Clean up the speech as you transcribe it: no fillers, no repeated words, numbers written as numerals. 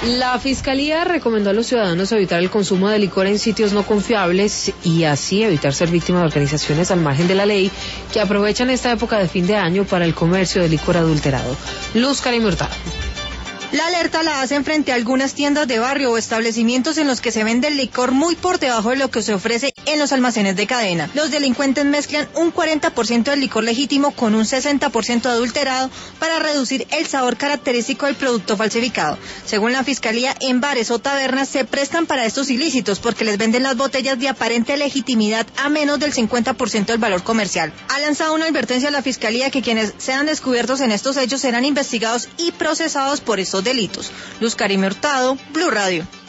La Fiscalía recomendó a los ciudadanos evitar el consumo de licor en sitios no confiables y así evitar ser víctimas de organizaciones al margen de la ley que aprovechan esta época de fin de año para el comercio de licor adulterado. Luz Karim Hurtado. La alerta la hacen frente a algunas tiendas de barrio o establecimientos en los que se vende el licor muy por debajo de lo que se ofrece en los almacenes de cadena. Los delincuentes mezclan un 40% del licor legítimo con un 60% adulterado para reducir el sabor característico del producto falsificado. Según la Fiscalía, en bares o tabernas se prestan para estos ilícitos porque les venden las botellas de aparente legitimidad a menos del 50% del valor comercial. Ha lanzado una advertencia a la Fiscalía que quienes sean descubiertos en estos hechos serán investigados y procesados por estos delitos. Luz Karim Hurtado, Blue Radio.